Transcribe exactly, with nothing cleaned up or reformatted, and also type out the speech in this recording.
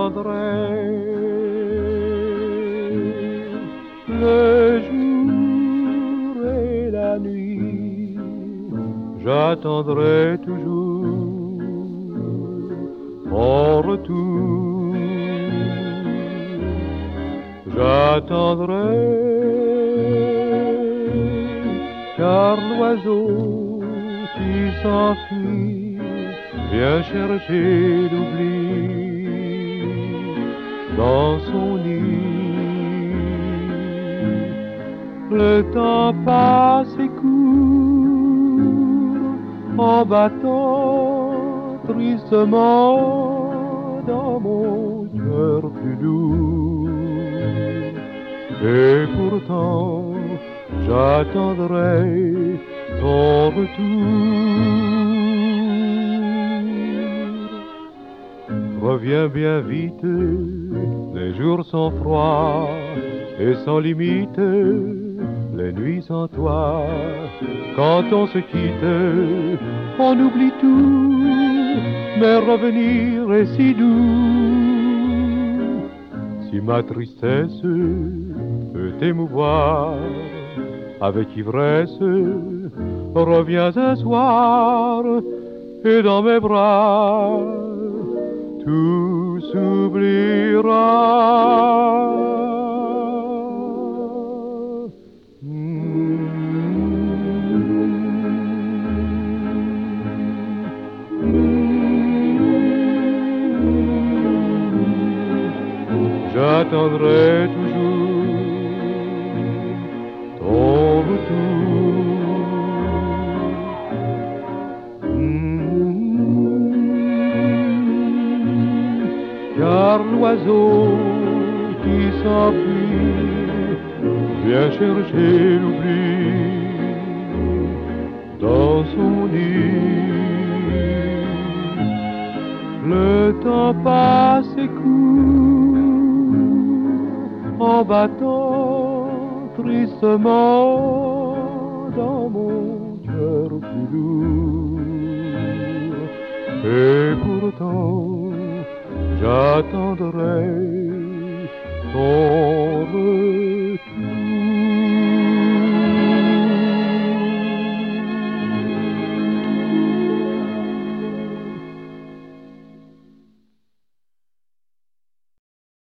j'attendrai le jour et la nuit, j'attendrai toujours ton retour. J'attendrai, car l'oiseau qui s'enfuit vient chercher l'oubli dans son nid. Le temps passe et court en battant tristement dans mon cœur plus lourd. Et pourtant j'attendrai ton retour. Reviens bien vite, les jours sont froids et sans limite, les nuits sans toi. Quand on se quitte, on oublie tout, mais revenir est si doux. Si ma tristesse peut t'émouvoir, avec ivresse, reviens un soir et dans mes bras, tout s'oubliera. J'attendrai toujours ton retour. Mmh. Car l'oiseau qui s'enfuit vient chercher l'oubli dans son nid. Le temps passe et court en battant tristement dans mon cœur plus lourd. Et pourtant j'attendrai ton retour.